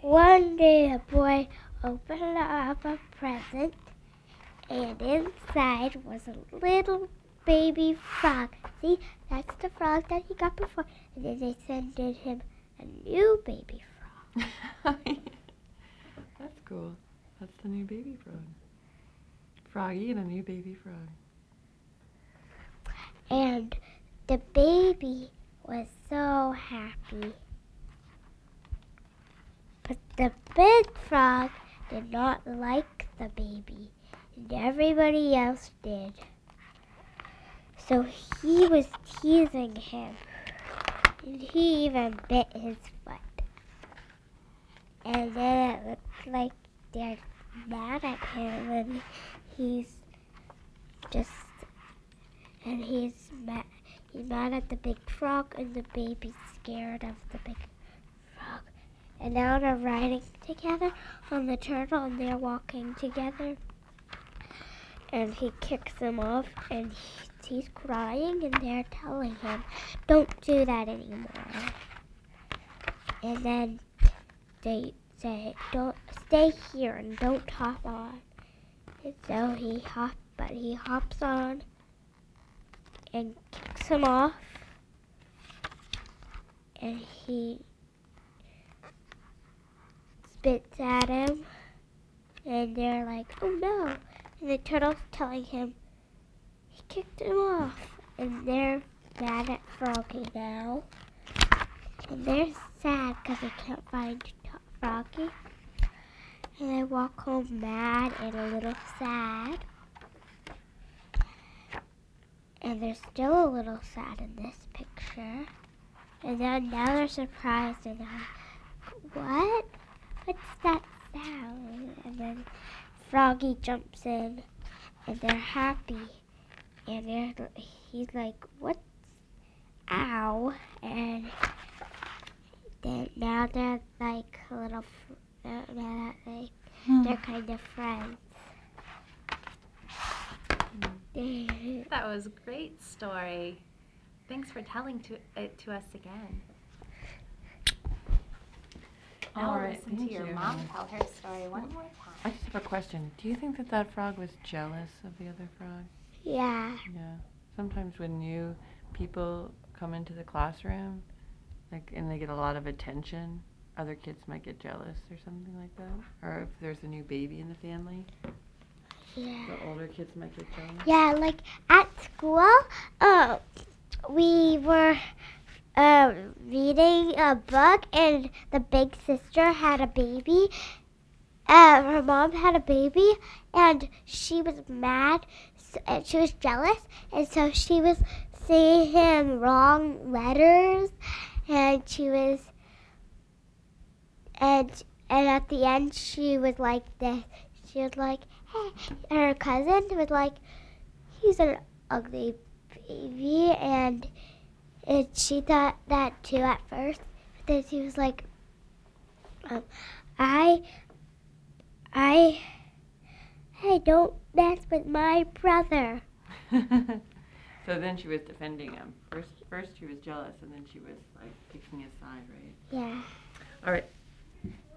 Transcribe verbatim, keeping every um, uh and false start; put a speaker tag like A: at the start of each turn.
A: One day a boy opened up a present, and inside was a little baby frog. See, that's the frog that he got before. And then they sent him a new baby frog.
B: That's cool. That's the new baby frog. Froggy and a new baby frog.
A: And the baby was so happy. But the big frog did not like the baby, and everybody else did. So he was teasing him, and he even bit his foot. And then it looked like they're mad at him, and he's just, and he's mad, he's mad at the big frog, and the baby's scared of the big frog. And now they're riding together on the turtle, and they're walking together. And he kicks him off, and he, he's crying, and they're telling him, don't do that anymore. And then they say, don't stay here and don't hop on. And so he hop, but he hops on and kicks him off, and he spits at him, and they're like, oh no. And the turtle's telling him he kicked him off, and they're mad at Froggy now. And they're sad because they can't find Froggy. And they walk home mad and a little sad. And they're still a little sad in this picture. And then now they're surprised and they're like, what? What's that sound? And then Froggy jumps in, and they're happy. And they're, he's like, what's, ow? And then now they're like a little, they're, they're, like, hmm. they're kind of friends.
C: That was a great story. Thanks for telling to, it to us again. Now
B: All
C: we'll
B: right,
C: listen to your
B: you.
C: mom tell her story one more time.
B: I just have a question. Do you think that that frog was jealous of the other frog?
A: Yeah.
B: Yeah. Sometimes when new people come into the classroom, like, and they get a lot of attention, other kids might get jealous or something like that. Or if there's a new baby in the family,
A: yeah.
B: the older kids might get jealous.
A: Yeah, like at school, uh, we were uh, reading a book, and the big sister had a baby. Uh, her mom had a baby, and she was mad, and she was jealous, and so she was saying him wrong letters, and she was, and and at the end she was like this. She was like, hey, and her cousin was like, he's an ugly baby, and and she thought that too at first. But then she was like, um, I. I, hey, don't mess with my brother.
B: So then she was defending him. First, first she was jealous, and then she was like picking his side, right?
A: Yeah.
B: All right.